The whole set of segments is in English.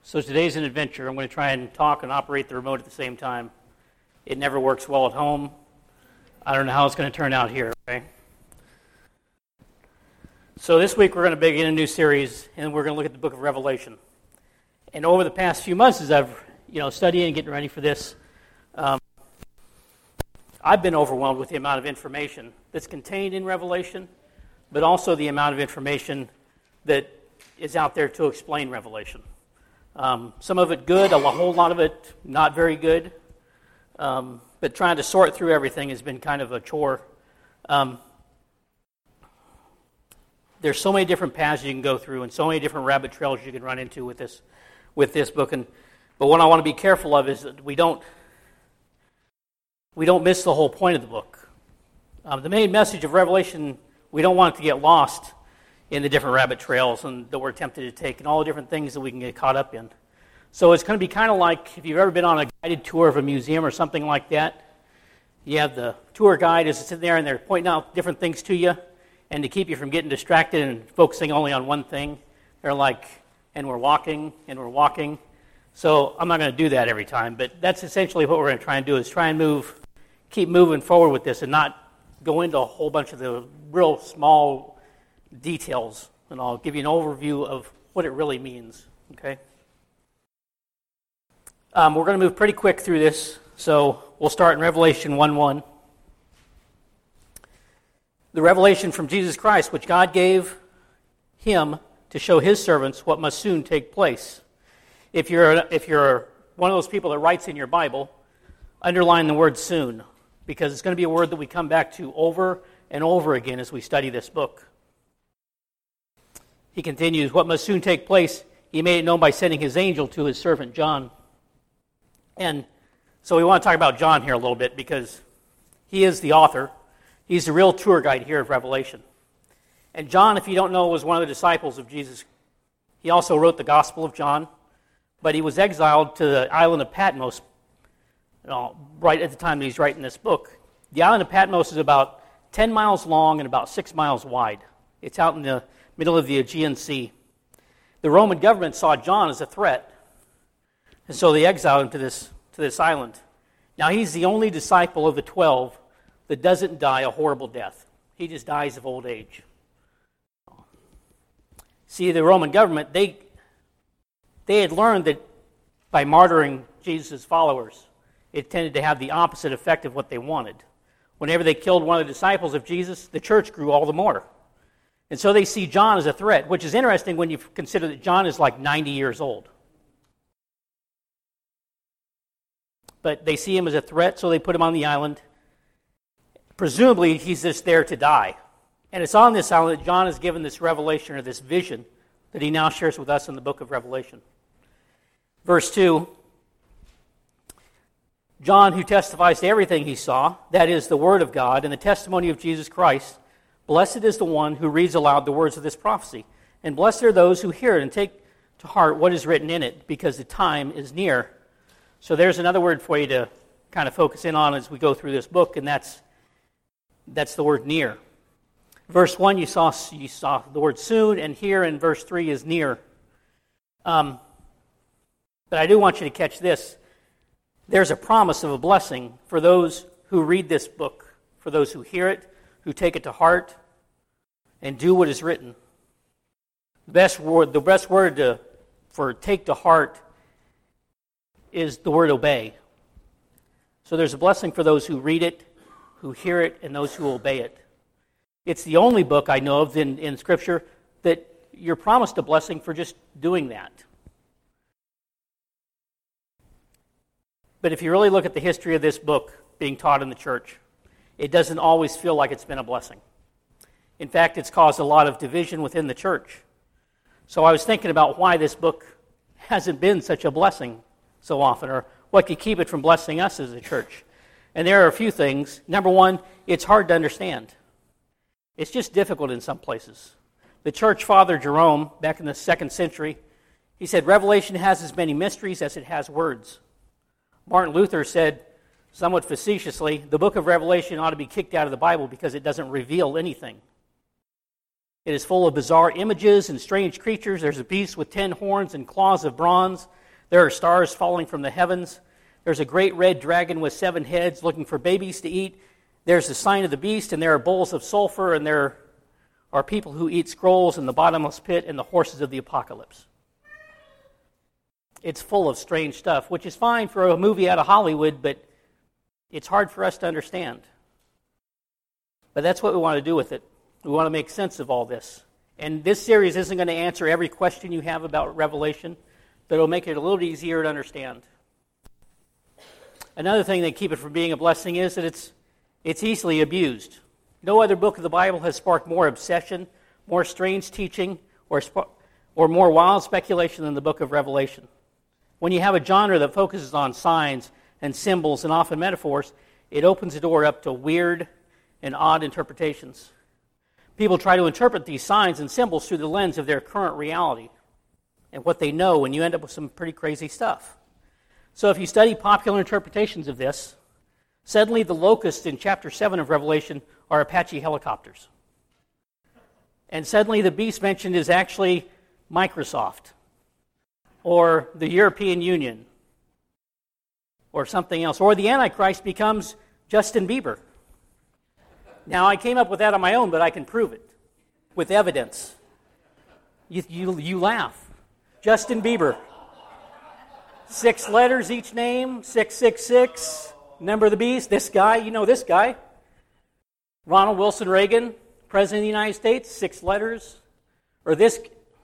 So today's an adventure. I'm going to try and talk and operate the remote at the same time. It never works well at home. I don't know how it's going to turn out here, okay? So this week we're going to begin a new series, and we're going to look at the book of Revelation. And over the past few months, as I've studying and getting ready for this, I've been overwhelmed with the amount of information that's contained in Revelation, but also the amount of information that is out there to explain Revelation. Some of it good, a whole lot of it not very good, but trying to sort through everything has been kind of a chore. There's so many different paths you can go through and so many different rabbit trails you can run into with this book. But what I want to be careful of is that we don't miss the whole point of the book. The main message of Revelation, we don't want it to get lost in the different rabbit trails that we're tempted to take and all the different things that we can get caught up in. So it's going to be kind of like if you've ever been on a guided tour of a museum or something like that. You have the tour guide is sitting there and they're pointing out different things to you, and to keep you from getting distracted and focusing only on one thing, they're like, and we're walking. So I'm not going to do that every time, but that's essentially what we're going to try and do is try and keep moving forward with this and not go into a whole bunch of the real small details, and I'll give you an overview of what it really means, okay? We're going to move pretty quick through this, so we'll start in Revelation 1:1. The revelation from Jesus Christ, which God gave him to show his servants what must soon take place. If you're one of those people that writes in your Bible, underline the word soon, because it's going to be a word that we come back to over and over again as we study this book. He continues, what must soon take place, he made it known by sending his angel to his servant John. And so we want to talk about John here a little bit because he is the author. He's the real tour guide here of Revelation. And John, if you don't know, was one of the disciples of Jesus. He also wrote the Gospel of John, but he was exiled to the island of Patmos right at the time that he's writing this book. The island of Patmos is about 10 miles long and about 6 miles wide. It's out in the middle of the Aegean Sea. The Roman government saw John as a threat, and so they exiled him to this island. Now he's the only disciple of the 12 that doesn't die a horrible death. He just dies of old age. See, the Roman government, they had learned that by martyring Jesus' followers, it tended to have the opposite effect of what they wanted. Whenever they killed one of the disciples of Jesus, the church grew all the more. And so they see John as a threat, which is interesting when you consider that John is like 90 years old. But they see him as a threat, so they put him on the island. Presumably, he's just there to die. And it's on this island that John is given this revelation or this vision that he now shares with us in the book of Revelation. Verse 2, John, who testifies to everything he saw, that is the word of God and the testimony of Jesus Christ, blessed is the one who reads aloud the words of this prophecy, and blessed are those who hear it and take to heart what is written in it, because the time is near. So there's another word for you to kind of focus in on as we go through this book, and that's the word near. Verse 1, you saw the word soon, and here in verse 3 is near. But I do want you to catch this. There's a promise of a blessing for those who read this book, for those who hear it, who take it to heart, and do what is written. The best word for take to heart is the word obey. So there's a blessing for those who read it, who hear it, and those who obey it. It's the only book I know of in Scripture that you're promised a blessing for just doing that. But if you really look at the history of this book being taught in the church, it doesn't always feel like it's been a blessing. In fact, it's caused a lot of division within the church. So I was thinking about why this book hasn't been such a blessing so often, or what could keep it from blessing us as a church. And there are a few things. Number one, it's hard to understand. It's just difficult in some places. The church father Jerome, back in the 2nd century, he said, Revelation has as many mysteries as it has words. Martin Luther said, somewhat facetiously, the book of Revelation ought to be kicked out of the Bible because it doesn't reveal anything. It is full of bizarre images and strange creatures. There's a beast with 10 horns and claws of bronze. There are stars falling from the heavens. There's a great red dragon with 7 heads looking for babies to eat. There's the sign of the beast, and there are bowls of sulfur, and there are people who eat scrolls in the bottomless pit and the horses of the apocalypse. It's full of strange stuff, which is fine for a movie out of Hollywood, but it's hard for us to understand. But that's what we want to do with it. We want to make sense of all this. And this series isn't going to answer every question you have about Revelation, but it'll make it a little easier to understand. Another thing that keeps it from being a blessing is that it's easily abused. No other book of the Bible has sparked more obsession, more strange teaching, or more wild speculation than the book of Revelation. When you have a genre that focuses on signs and symbols and often metaphors, it opens the door up to weird and odd interpretations. People try to interpret these signs and symbols through the lens of their current reality and what they know, and you end up with some pretty crazy stuff. So if you study popular interpretations of this, suddenly the locusts in chapter 7 of Revelation are Apache helicopters. And suddenly the beast mentioned is actually Microsoft or the European Union or something else. Or the Antichrist becomes Justin Bieber. Now, I came up with that on my own, but I can prove it with evidence. You laugh. Justin Bieber. 6 letters each name, 666. Number of the beast. This guy, you know this guy. Ronald Wilson Reagan, President of the United States, 6 letters. Or this.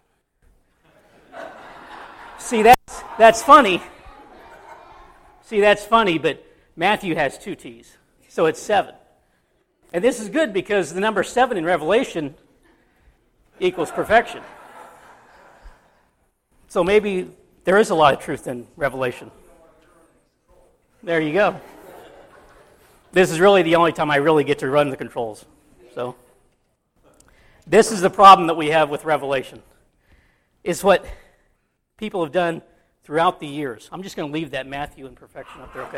See, that's funny. See, that's funny, but Matthew has 2 T's, so it's 7. And this is good because the number 7 in Revelation equals perfection. So maybe there is a lot of truth in Revelation. There you go. This is really the only time I really get to run the controls. So this is the problem that we have with Revelation. It's what people have done throughout the years. I'm just going to leave that Matthew and perfection up there, okay?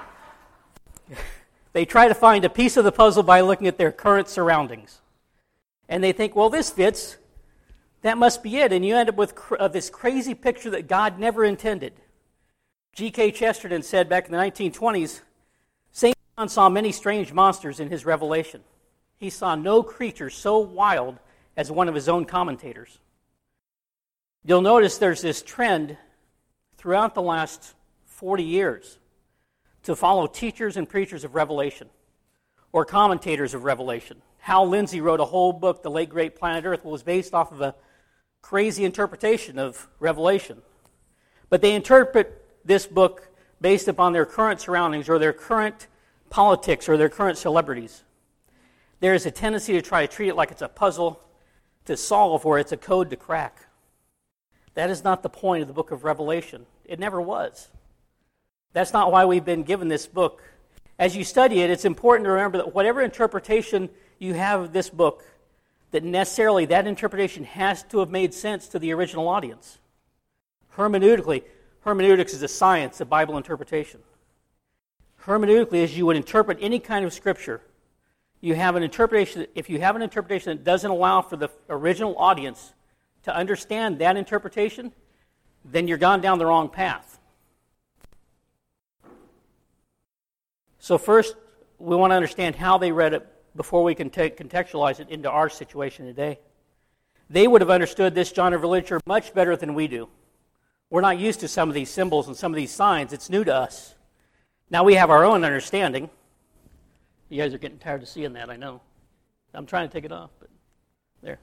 They try to find a piece of the puzzle by looking at their current surroundings. And they think, well, this fits. That must be it. And you end up with this crazy picture that God never intended. G.K. Chesterton said back in the 1920s, St. John saw many strange monsters in his revelation. He saw no creature so wild as one of his own commentators. You'll notice there's this trend throughout the last 40 years to follow teachers and preachers of Revelation or commentators of Revelation. Hal Lindsey wrote a whole book, The Late Great Planet Earth, was based off of a crazy interpretation of Revelation. But they interpret this book based upon their current surroundings or their current politics or their current celebrities. There is a tendency to try to treat it like it's a puzzle to solve or it's a code to crack. That is not the point of the book of Revelation. It never was. That's not why we've been given this book. As you study it, it's important to remember that whatever interpretation you have of this book, that necessarily that interpretation has to have made sense to the original audience. Hermeneutics is a science of Bible interpretation. Hermeneutically, as you would interpret any kind of scripture, you have an interpretation. If you have an interpretation that doesn't allow for the original audience to understand that interpretation, then you're gone down the wrong path. So first, we want to understand how they read it before we can contextualize it into our situation today. They would have understood this genre of literature much better than we do. We're not used to some of these symbols and some of these signs. It's new to us. Now we have our own understanding. You guys are getting tired of seeing that, I know. I'm trying to take it off, but there.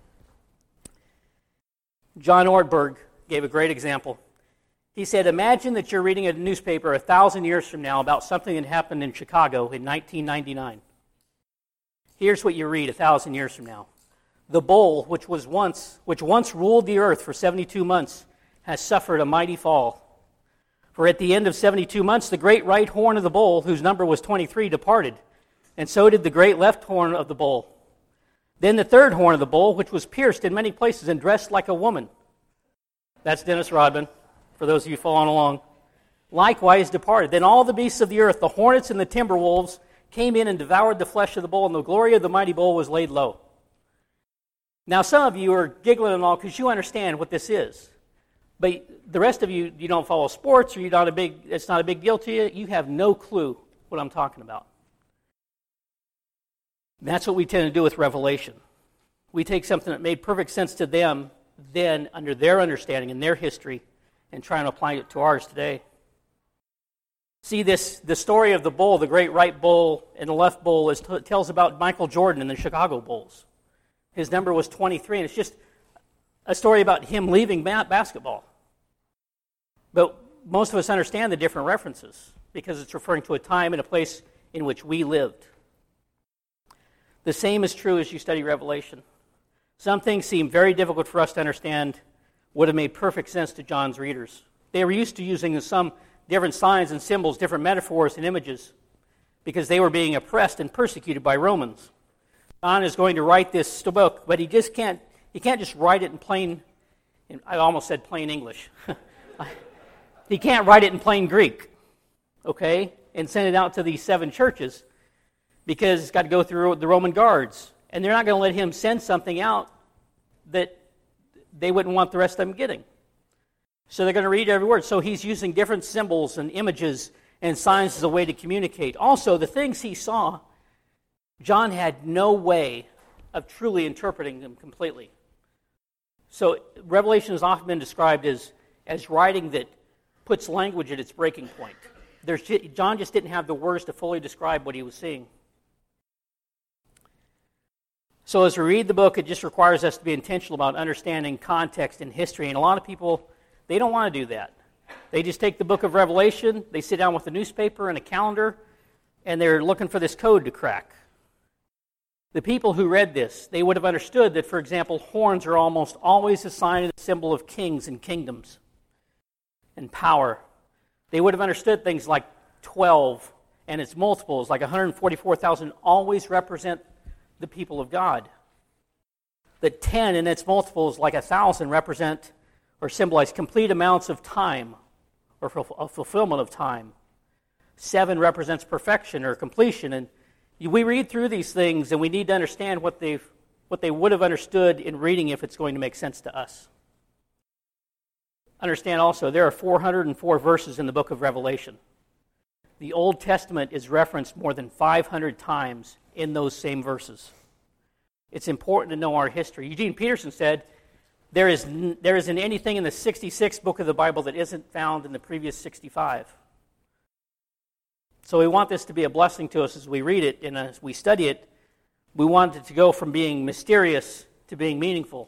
John Ortberg gave a great example. He said, imagine that you're reading a newspaper 1,000 years from now about something that happened in Chicago in 1999. Here's what you read 1,000 years from now. The bowl, which once ruled the earth for 72 months, has suffered a mighty fall. For at the end of 72 months, the great right horn of the bowl, whose number was 23, departed, and so did the great left horn of the bowl. Then the third horn of the bowl, which was pierced in many places and dressed like a woman. That's Dennis Rodman, for those of you following along. Likewise departed. Then all the beasts of the earth, the hornets and the timber wolves, came in and devoured the flesh of the bowl, and the glory of the mighty bowl was laid low. Now, some of you are giggling and all because you understand what this is. But the rest of you, you don't follow sports, or it's not a big deal to you. You have no clue what I'm talking about. And that's what we tend to do with Revelation. We take something that made perfect sense to them then, under their understanding and their history, and try and apply it to ours today. See, the story of the bull, the great right bull and the left bull, tells about Michael Jordan and the Chicago Bulls. His number was 23, and it's just a story about him leaving basketball. But most of us understand the different references because it's referring to a time and a place in which we lived. The same is true as you study Revelation. Some things seem very difficult for us to understand, would have made perfect sense to John's readers. They were used to using some different signs and symbols, different metaphors and images, because they were being oppressed and persecuted by Romans. John is going to write this book, but he can't just write it in plain, I almost said plain English. He can't write it in plain Greek, okay, and send it out to these 7 churches, because it's got to go through the Roman guards, and they're not going to let him send something out that they wouldn't want the rest of them getting. So they're going to read every word. So he's using different symbols and images and signs as a way to communicate. Also, the things he saw, John had no way of truly interpreting them completely. So Revelation has often been described as writing that puts language at its breaking point. John just didn't have the words to fully describe what he was seeing. So as we read the book, it just requires us to be intentional about understanding context and history. And a lot of people, they don't want to do that. They just take the book of Revelation, they sit down with a newspaper and a calendar, and they're looking for this code to crack. The people who read this, they would have understood that, for example, horns are almost always a sign and a symbol of kings and kingdoms and power. They would have understood things like 12 and its multiples, like 144,000, always represent the people of God. That 10 and its multiples, like 1,000, represent or symbolize complete amounts of time or fulfillment of time. 7 represents perfection or completion. And we read through these things, and we need to understand what they would have understood in reading if it's going to make sense to us. Understand also, there are 404 verses in the book of Revelation. The Old Testament is referenced more than 500 times in those same verses. It's important to know our history. Eugene Peterson said, there isn't anything in the 66th book of the Bible that isn't found in the previous 65. So we want this to be a blessing to us as we read it and as we study it. We want it to go from being mysterious to being meaningful.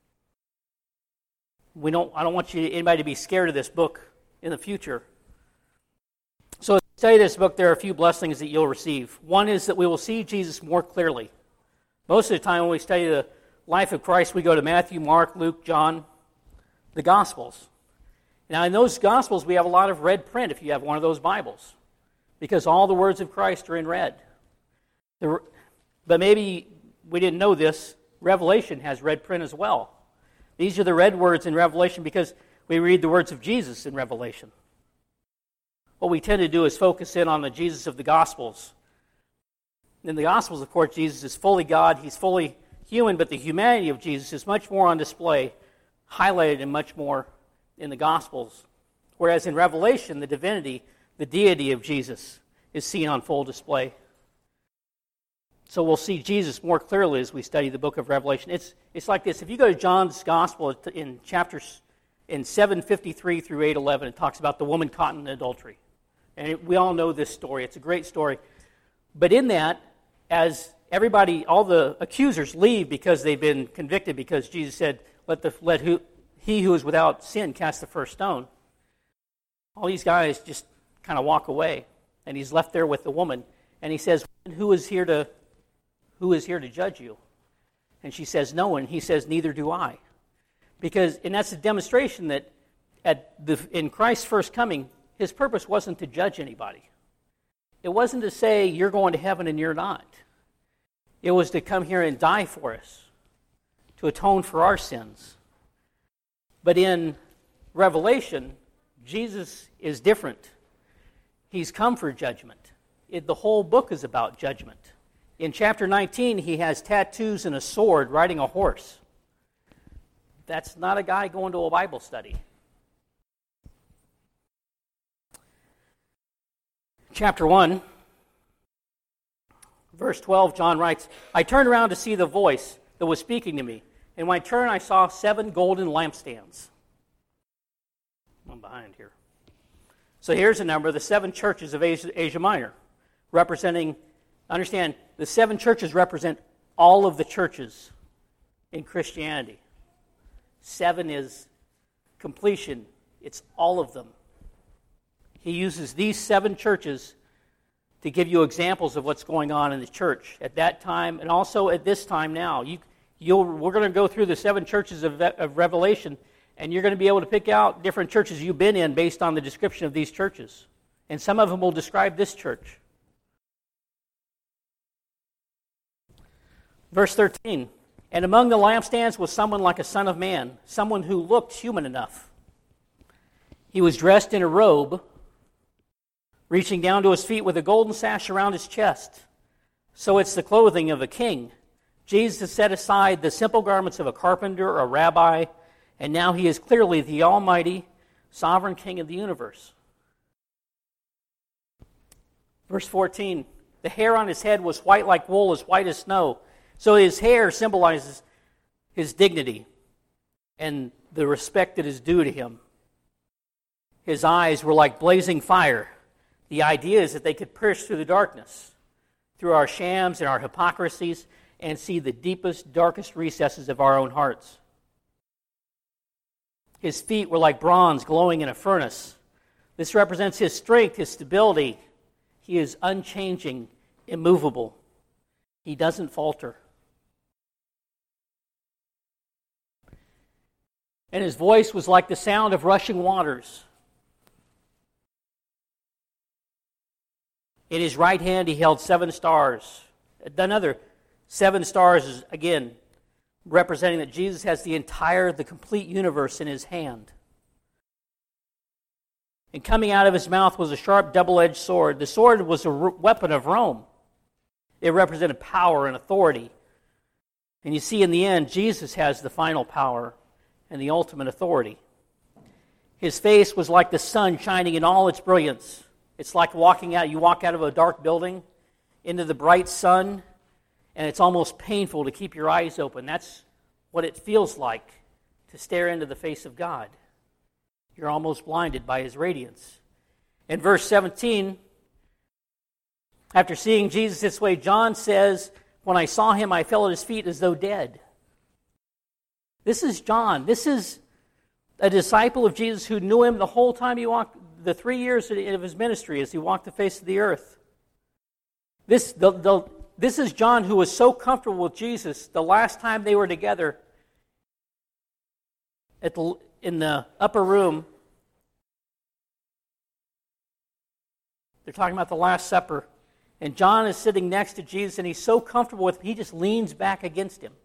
I don't want anybody to be scared of this book in the future. So as we study this book, there are a few blessings that you'll receive. One is that we will see Jesus more clearly. Most of the time when we study the life of Christ, we go to Matthew, Mark, Luke, John, the Gospels. Now in those Gospels, we have a lot of red print if you have one of those Bibles, because all the words of Christ are in red. But maybe we didn't know this, Revelation has red print as well. These are the red words in Revelation because we read the words of Jesus in Revelation. What we tend to do is focus in on the Jesus of the Gospels. In the Gospels, of course, Jesus is fully God, he's fully human, but the humanity of Jesus is much more on display, highlighted and much more in the Gospels. Whereas in Revelation, the divinity, the deity of Jesus is seen on full display. So we'll see Jesus more clearly as we study the book of Revelation. It's like this. If you go to John's Gospel in chapters in 7:53 through 8:11, it talks about the woman caught in adultery. And we all know this story. It's a great story. But in that, as everybody, all the accusers leave because they've been convicted, because Jesus said, he who is without sin cast the first stone. All these guys just kind of walk away, and he's left there with the woman, and he says, who is here to judge you? And she says, no one. He says, neither do I. And that's a demonstration that in Christ's first coming, his purpose wasn't to judge anybody. It wasn't to say, you're going to heaven and you're not. It was to come here and die for us, to atone for our sins. But in Revelation, Jesus is different. He's come for judgment. The whole book is about judgment. In chapter 19, he has tattoos and a sword riding a horse. That's not a guy going to a Bible study. Chapter 1, verse 12, John writes, I turned around to see the voice that was speaking to me. And when I turned, I saw 7 golden lampstands. I'm behind here. So here's a number of the 7 churches of Asia Minor, representing, understand, the 7 churches represent all of the churches in Christianity. 7 is completion. It's all of them. He uses these 7 churches to give you examples of what's going on in the church at that time and also at this time now. We're going to go through the 7 churches of Revelation, and you're going to be able to pick out different churches you've been in based on the description of these churches. And some of them will describe this church. Verse 13, and among the lampstands was someone like a son of man, someone who looked human enough. He was dressed in a robe, reaching down to his feet with a golden sash around his chest. So it's the clothing of a king. Jesus set aside the simple garments of a carpenter or a rabbi, and now he is clearly the almighty, sovereign king of the universe. Verse 14, the hair on his head was white like wool, as white as snow. So his hair symbolizes his dignity and the respect that is due to him. His eyes were like blazing fire. The idea is that they could pierce through the darkness, through our shams and our hypocrisies, and see the deepest, darkest recesses of our own hearts. His feet were like bronze glowing in a furnace. This represents his strength, his stability. He is unchanging, immovable. He doesn't falter. And his voice was like the sound of rushing waters. In his right hand he held 7 stars. Another 7 stars is, again, representing that Jesus has the complete universe in his hand. And coming out of his mouth was a sharp double-edged sword. The sword was a weapon of Rome. It represented power and authority. And you see, in the end, Jesus has the final power and the ultimate authority. His face was like the sun shining in all its brilliance. It's like you walk out of a dark building into the bright sun, and it's almost painful to keep your eyes open. That's what it feels like to stare into the face of God. You're almost blinded by his radiance. In verse 17, after seeing Jesus this way, John says, when I saw him, I fell at his feet as though dead. This is John. This is a disciple of Jesus who knew him the whole time he walked, the 3 years of his ministry as he walked the face of the earth. This is John who was so comfortable with Jesus the last time they were together in the upper room. They're talking about the Last Supper. And John is sitting next to Jesus, and he's so comfortable with him, he just leans back against him.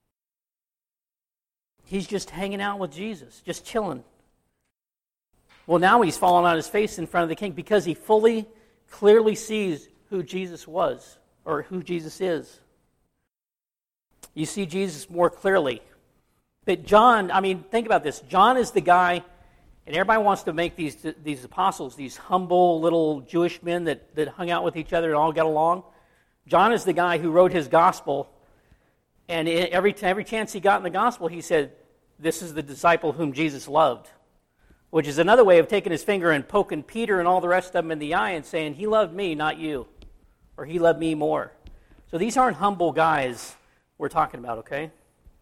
He's just hanging out with Jesus, just chilling. Well, now he's fallen on his face in front of the king because he clearly sees who Jesus was, or who Jesus is. You see Jesus more clearly. But John, think about this. John is the guy, and everybody wants to make these apostles, these humble little Jewish men that hung out with each other and all got along. John is the guy who wrote his gospel, and every chance he got in the gospel, he said, this is the disciple whom Jesus loved, which is another way of taking his finger and poking Peter and all the rest of them in the eye and saying, he loved me, not you, or he loved me more. So these aren't humble guys we're talking about, okay?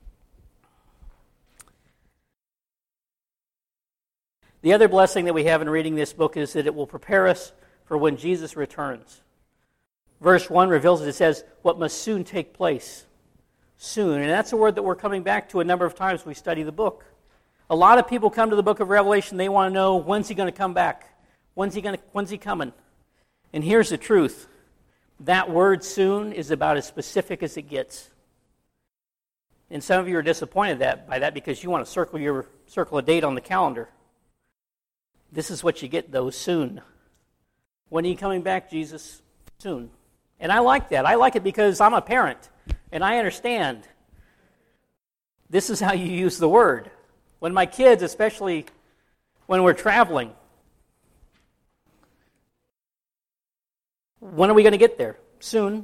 The other blessing that we have in reading this book is that it will prepare us for when Jesus returns. Verse 1 reveals it. It says, what must soon take place. Soon. And that's a word that we're coming back to a number of times we study the book. A lot of people come to the book of Revelation, they want to know, when's he going to come back? When's he coming? And here's the truth. That word soon is about as specific as it gets. And some of you are disappointed by that because you want to circle a date on the calendar. This is what you get, though, soon. When are you coming back, Jesus? Soon. And I like that. I like it because I'm a parent, and I understand. This is how you use the word. When my kids, especially when we're traveling, when are we going to get there? Soon.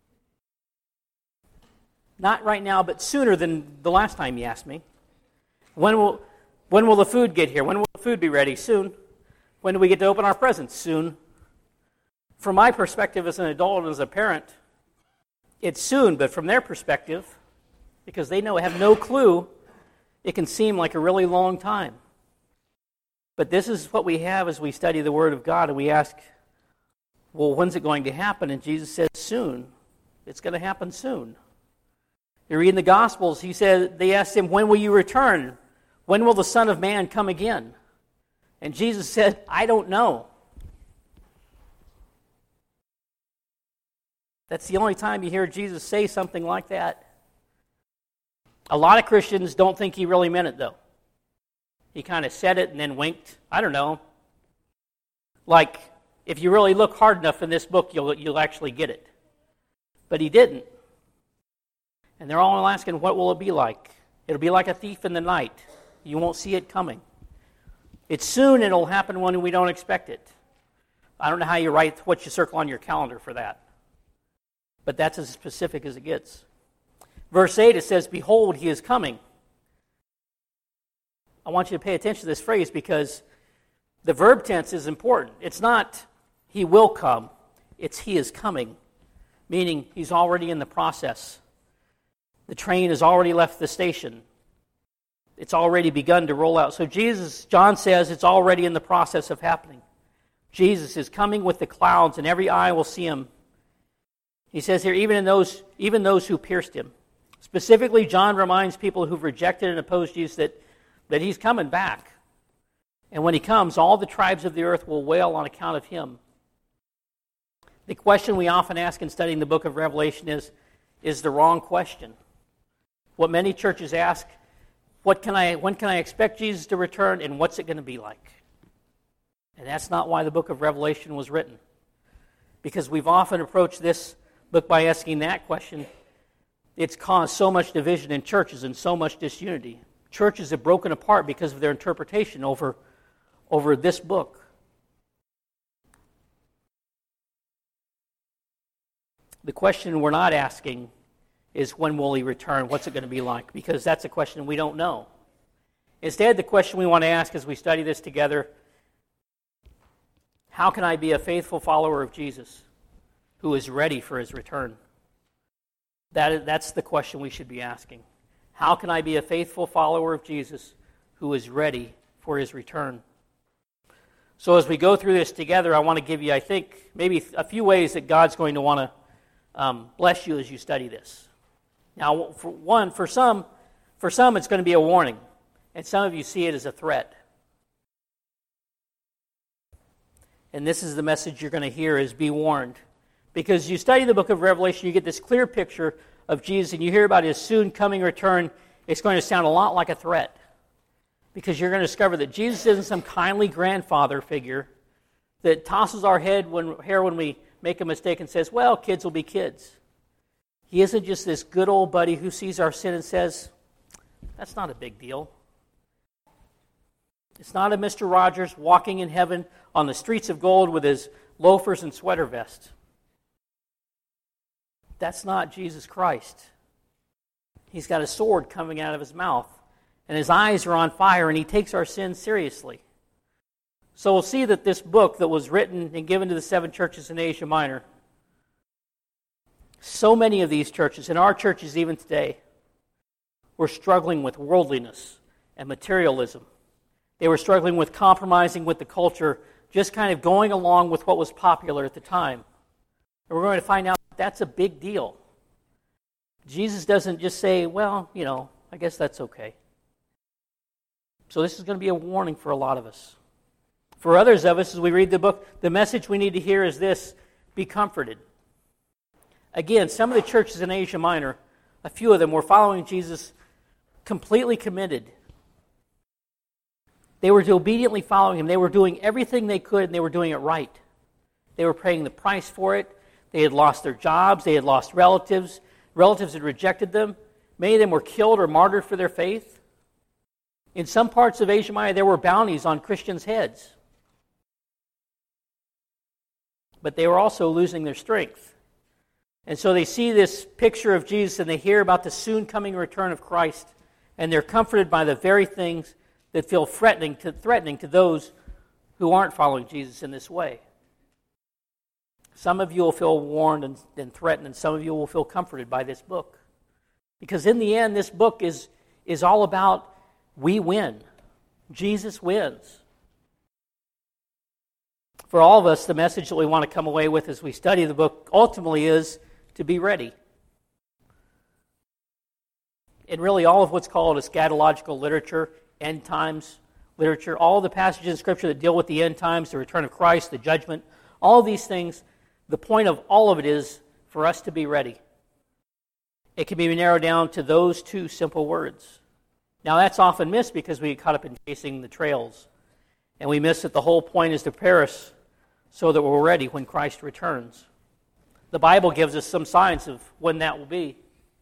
Not right now, but sooner than the last time you asked me. When will the food get here? When will the food be ready? Soon. When do we get to open our presents? Soon. From my perspective as an adult and as a parent, it's soon, but from their perspective, because they have no clue, it can seem like a really long time. But this is what we have as we study the Word of God, and we ask, well, when's it going to happen? And Jesus says, soon. It's going to happen soon. You read in the Gospels, they asked him, when will you return? When will the Son of Man come again? And Jesus said, I don't know. That's the only time you hear Jesus say something like that. A lot of Christians don't think he really meant it, though. He kind of said it and then winked. I don't know. Like, if you really look hard enough in this book, you'll actually get it. But he didn't. And they're all asking, what will it be like? It'll be like a thief in the night. You won't see it coming. It's soon, it'll happen when we don't expect it. I don't know how you write what you circle on your calendar for that. But that's as specific as it gets. Verse 8, it says, behold, he is coming. I want you to pay attention to this phrase because the verb tense is important. It's not he will come. It's he is coming, meaning he's already in the process. The train has already left the station. It's already begun to roll out. So John says it's already in the process of happening. Jesus is coming with the clouds, and every eye will see him. He says here, even those who pierced him. Specifically, John reminds people who've rejected and opposed Jesus that he's coming back. And when he comes, all the tribes of the earth will wail on account of him. The question we often ask in studying the book of Revelation is the wrong question. What many churches ask, when can I expect Jesus to return, and what's it going to be like? And that's not why the book of Revelation was written. Because we've often approached this book by asking that question. It's caused so much division in churches and so much disunity. Churches have broken apart because of their interpretation over this book. The question we're not asking is when will he return? What's it going to be like? Because that's a question we don't know. Instead, the question we want to ask as we study this together, how can I be a faithful follower of Jesus who is ready for his return? That's the question we should be asking. How can I be a faithful follower of Jesus who is ready for his return? So as we go through this together, I want to give you, I think, maybe a few ways that God's going to want to bless you as you study this. Now, for some, it's going to be a warning, and some of you see it as a threat. And this is the message you're going to hear is be warned. Because you study the book of Revelation, you get this clear picture of Jesus, and you hear about his soon coming return, it's going to sound a lot like a threat. Because you're going to discover that Jesus isn't some kindly grandfather figure that tosses our hair when we make a mistake and says, well, kids will be kids. He isn't just this good old buddy who sees our sin and says, that's not a big deal. It's not a Mr. Rogers walking in heaven on the streets of gold with his loafers and sweater vest. That's not Jesus Christ. He's got a sword coming out of his mouth, and his eyes are on fire, and he takes our sins seriously. So we'll see that this book that was written and given to the 7 churches in Asia Minor, so many of these churches, and our churches even today, were struggling with worldliness and materialism. They were struggling with compromising with the culture, just kind of going along with what was popular at the time. And we're going to find out that's a big deal. Jesus doesn't just say, well, I guess that's okay. So this is going to be a warning for a lot of us. For others of us, as we read the book, the message we need to hear is this: be comforted. Again, some of the churches in Asia Minor, a few of them were following Jesus completely committed. They were obediently following him. They were doing everything they could, and they were doing it right. They were paying the price for it. They had lost their jobs. They had lost relatives. Relatives had rejected them. Many of them were killed or martyred for their faith. In some parts of Asia Minor, there were bounties on Christians' heads. But they were also losing their strength. And so they see this picture of Jesus and they hear about the soon coming return of Christ, and they're comforted by the very things that feel threatening to those who aren't following Jesus in this way. Some of you will feel warned and threatened, and some of you will feel comforted by this book. Because in the end, this book is all about we win. Jesus wins. For all of us, the message that we want to come away with as we study the book ultimately is to be ready. And really all of what's called eschatological literature, end times literature, all the passages in Scripture that deal with the end times, the return of Christ, the judgment, all of these things, the point of all of it is for us to be ready. It can be narrowed down to those two simple words. Now that's often missed because we get caught up in chasing the trails. And we miss that the whole point is to prepare us so that we're ready when Christ returns. The Bible gives us some signs of when that will be.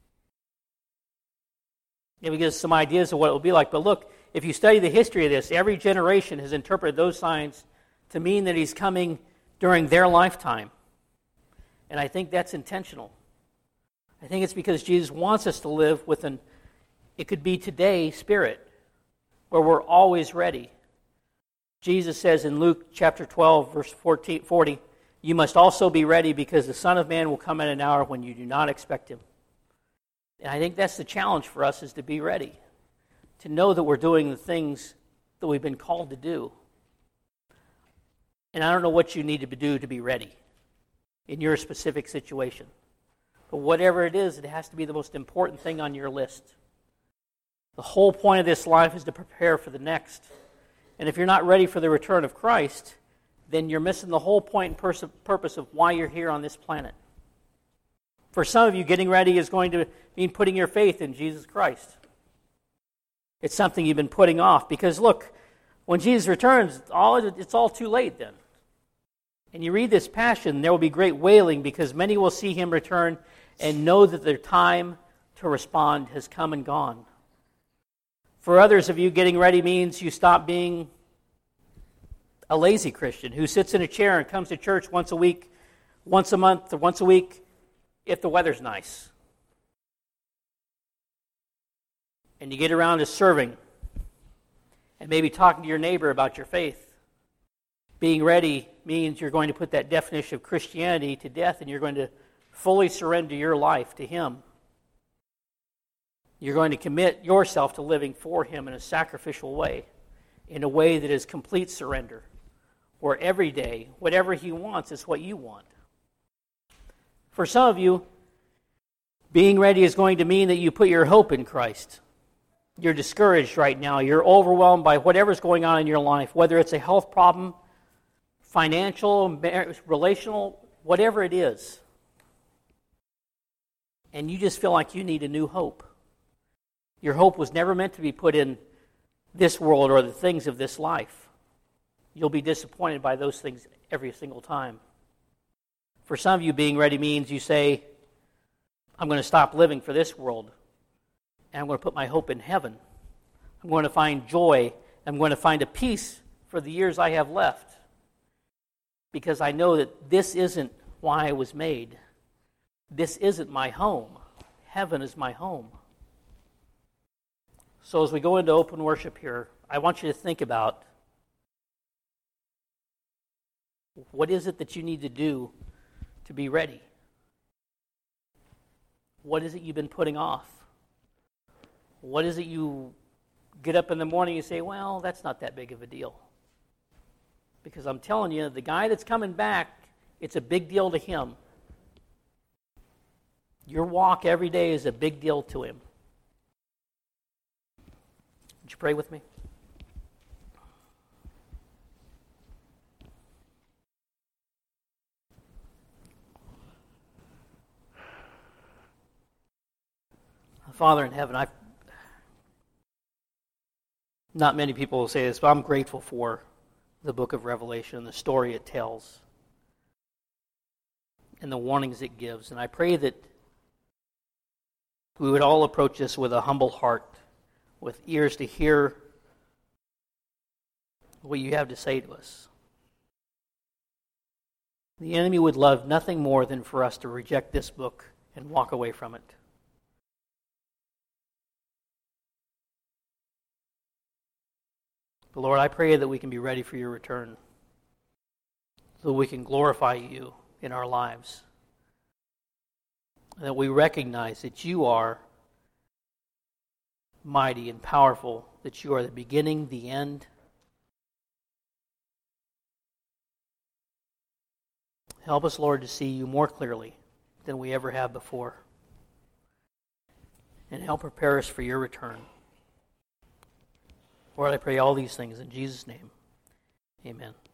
It gives us some ideas of what it will be like. But look, if you study the history of this, every generation has interpreted those signs to mean that he's coming during their lifetime. And I think that's intentional. I think it's because Jesus wants us to live with it could be today, spirit, where we're always ready. Jesus says in Luke chapter 12, verse 40, you must also be ready because the Son of Man will come at an hour when you do not expect him. And I think that's the challenge for us, is to be ready, to know that we're doing the things that we've been called to do. And I don't know what you need to do to be ready in your specific situation. But whatever it is, it has to be the most important thing on your list. The whole point of this life is to prepare for the next. And if you're not ready for the return of Christ, then you're missing the whole point and purpose of why you're here on this planet. For some of you, getting ready is going to mean putting your faith in Jesus Christ. It's something you've been putting off because, look, when Jesus returns, it's all too late then. And you read this Passion, there will be great wailing because many will see him return and know that their time to respond has come and gone. For others of you, getting ready means you stop being a lazy Christian who sits in a chair and comes to church once a week, once a month, or once a week if the weather's nice. And you get around to serving and maybe talking to your neighbor about your faith. Being ready means you're going to put that definition of Christianity to death and you're going to fully surrender your life to him. You're going to commit yourself to living for him in a sacrificial way, in a way that is complete surrender, where every day, whatever he wants is what you want. For some of you, being ready is going to mean that you put your hope in Christ. You're discouraged right now. You're overwhelmed by whatever's going on in your life, whether it's a health problem, financial, relational, whatever it is. And you just feel like you need a new hope. Your hope was never meant to be put in this world or the things of this life. You'll be disappointed by those things every single time. For some of you, being ready means you say, I'm going to stop living for this world, and I'm going to put my hope in heaven. I'm going to find joy. I'm going to find a peace for the years I have left, because I know that this isn't why I was made. This isn't my home. Heaven is my home. So as we go into open worship here, I want you to think about what is it that you need to do to be ready? What is it you've been putting off? What is it you get up in the morning and say, well, that's not that big of a deal? Because I'm telling you, the guy that's coming back, it's a big deal to him. Your walk every day is a big deal to him. Would you pray with me? Father in heaven, not many people will say this, but I'm grateful for the book of Revelation and the story it tells and the warnings it gives. And I pray that we would all approach this with a humble heart, with ears to hear what you have to say to us. The enemy would love nothing more than for us to reject this book and walk away from it. But Lord, I pray that we can be ready for your return, so we can glorify you in our lives, and that we recognize that you are mighty and powerful, that you are the beginning, the end. Help us, Lord, to see you more clearly than we ever have before, and help prepare us for your return. Lord, I pray all these things in Jesus' name. Amen.